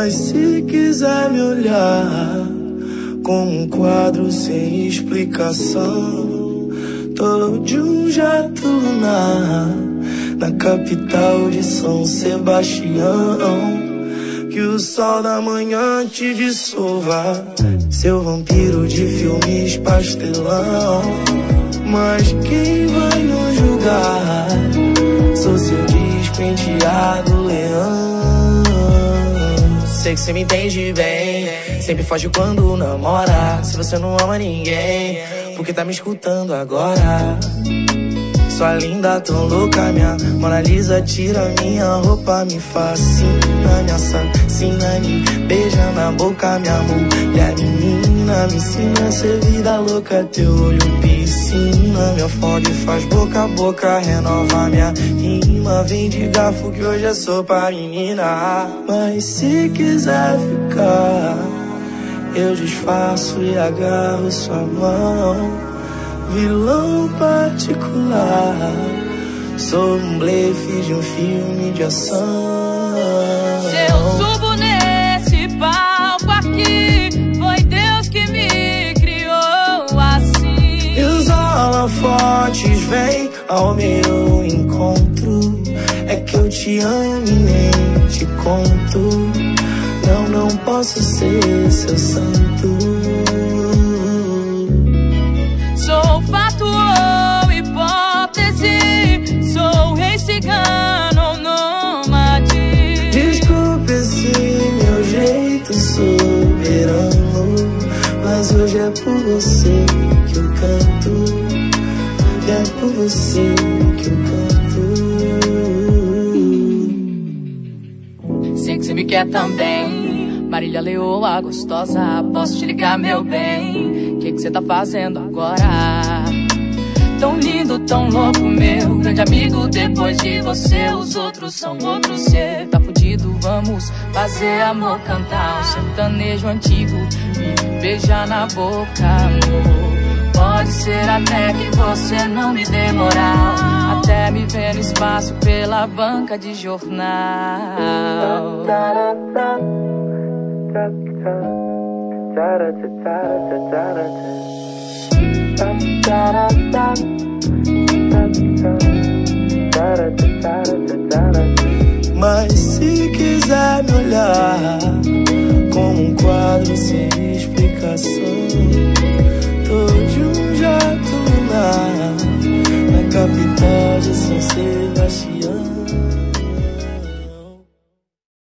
Mas se quiser me olhar como um quadro sem explicação, tô de um jato lunar na capital de São Sebastião. Que o sol da manhã te dissolva, seu vampiro de filmes pastelão. Mas quem vai nos julgar? Sou seu despenteado leão. Sei que cê me entende bem, sempre foge quando namora. Se você não ama ninguém, por que tá me escutando agora? Sua linda, tão louca, minha Mona Lisa, tira minha roupa, me fascina, me assassina, me beija na boca, minha mulher menina, me ensina a ser vida louca, teu olho piscina, me afoga e faz boca a boca, renova minha rima, vem de garfo que hoje é sopa, menina. Mas se quiser ficar, eu disfarço e agarro sua mão. Vilão particular, sou um blefe de um filme de ação. Se eu subo nesse palco aqui, foi Deus que me criou assim. E os holofotes vêm ao meu encontro, é que eu te amo e nem te conto. Não posso ser seu santo. Sou fato ou hipótese, sou rei cigano ou nômade. Desculpe esse meu jeito soberano, mas hoje é por você que eu canto, e é por você que eu canto. Sei que você me quer também, Marília Leoa gostosa, posso te ligar, meu bem? O que você tá fazendo agora? Tão lindo, tão louco, meu grande amigo. Depois de você, os outros são outros. Cê tá fudido, vamos fazer amor, cantar um sertanejo antigo, me beijar na boca, amor. Pode ser até que você não me dê moral, até me ver no espaço pela banca de jornal. Mas se quiser me olhar como um quadro sem explicação, tô de um jato lunar na capital de São Sebastião.